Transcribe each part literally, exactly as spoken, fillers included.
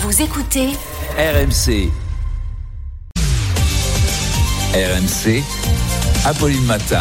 Vous écoutez R M C. R M C, Apolline Matin.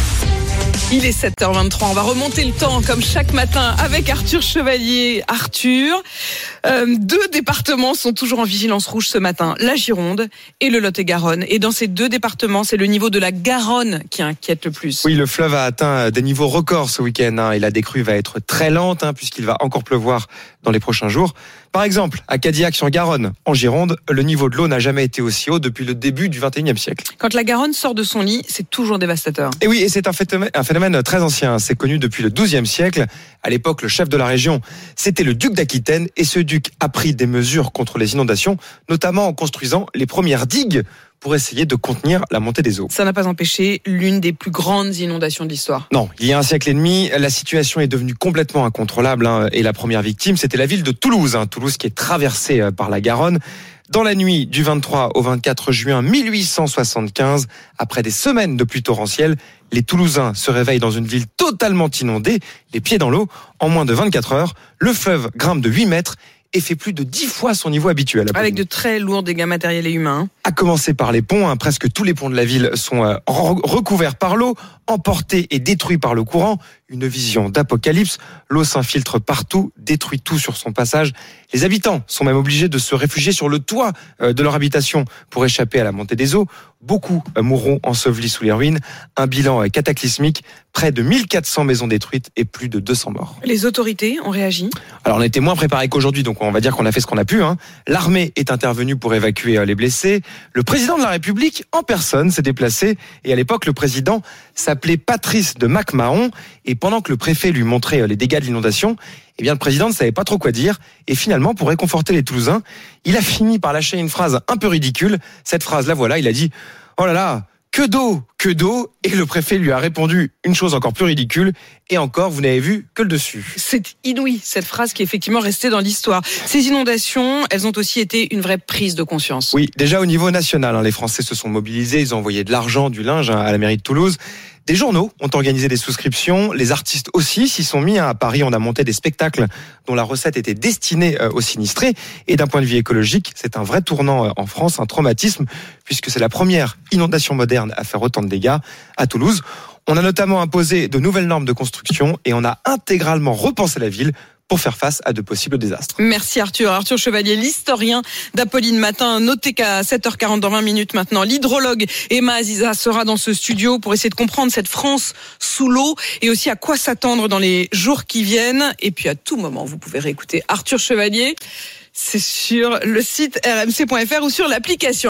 Il est sept heures vingt-trois, on va remonter le temps comme chaque matin avec Arthur Chevalier. Arthur, euh, deux départements sont toujours en vigilance rouge ce matin, la Gironde et le Lot-et-Garonne. Et dans ces deux départements, c'est le niveau de la Garonne qui inquiète le plus. Oui, le fleuve a atteint des niveaux records ce week-end hein, et la décrue va être très lente hein, puisqu'il va encore pleuvoir dans les prochains jours. Par exemple, à Cadillac-sur-Garonne, en Gironde, le niveau de l'eau n'a jamais été aussi haut depuis le début du vingt et unième siècle. Quand la Garonne sort de son lit, c'est toujours dévastateur. Et oui, et c'est un phénomène, un phénomène très ancien. C'est connu depuis le douzième siècle. À l'époque, le chef de la région, c'était le duc d'Aquitaine. Et ce duc a pris des mesures contre les inondations, notamment en construisant les premières digues pour essayer de contenir la montée des eaux. Ça n'a pas empêché l'une des plus grandes inondations de l'histoire. Non, il y a un siècle et demi, la situation est devenue complètement incontrôlable. Hein, et la première victime, c'était la ville de Toulouse. Hein, Toulouse qui est traversée par la Garonne. Dans la nuit du vingt-trois au vingt-quatre juin mille huit cent soixante-quinze, après des semaines de pluie torrentielle, les Toulousains se réveillent dans une ville totalement inondée, les pieds dans l'eau. En moins de vingt-quatre heures, le fleuve grimpe de huit mètres et fait plus de dix fois son niveau habituel. Avec de très lourds dégâts matériels et humains. À commencer par les ponts, hein, presque tous les ponts de la ville sont euh, recouverts par l'eau, emportés et détruits par le courant. Une vision d'apocalypse. L'eau s'infiltre partout, détruit tout sur son passage. Les habitants sont même obligés de se réfugier sur le toit euh, de leur habitation pour échapper à la montée des eaux. Beaucoup euh, mourront ensevelis sous les ruines. Un bilan euh, cataclysmique. Près de mille quatre cents maisons détruites et plus de deux cents morts. Les autorités ont réagi. Alors on était moins préparés qu'aujourd'hui, donc on va dire qu'on a fait ce qu'on a pu. Hein. L'armée est intervenue pour évacuer euh, les blessés. Le président de la République, en personne, s'est déplacé. Et à l'époque, le président s'appelait Patrice de MacMahon. Et pendant que le préfet lui montrait les dégâts de l'inondation, eh bien, le président ne savait pas trop quoi dire. Et finalement, pour réconforter les Toulousains, il a fini par lâcher une phrase un peu ridicule. Cette phrase, la voilà, il a dit « Oh là là, que d'eau, que d'eau !» Et le préfet lui a répondu une chose encore plus ridicule. Et encore, vous n'avez vu que le dessus. C'est inouï, cette phrase qui est effectivement restée dans l'histoire. Ces inondations, elles ont aussi été une vraie prise de conscience. Oui, déjà au niveau national, hein, les Français se sont mobilisés. Ils ont envoyé de l'argent, du linge hein, à la mairie de Toulouse. Des journaux ont organisé des souscriptions, les artistes aussi s'y sont mis. À Paris, on a monté des spectacles dont la recette était destinée aux sinistrés. Et d'un point de vue écologique, c'est un vrai tournant en France, un traumatisme, puisque c'est la première inondation moderne à faire autant de dégâts à Toulouse. On a notamment imposé de nouvelles normes de construction et on a intégralement repensé la ville pour faire face à de possibles désastres. Merci Arthur. Arthur Chevalier, l'historien d'Apolline Matin. Notez qu'à sept heures quarante, dans vingt minutes maintenant, l'hydrologue Emma Aziza sera dans ce studio pour essayer de comprendre cette France sous l'eau et aussi à quoi s'attendre dans les jours qui viennent. Et puis à tout moment, vous pouvez réécouter Arthur Chevalier. C'est sur le site r m c point f r ou sur l'application.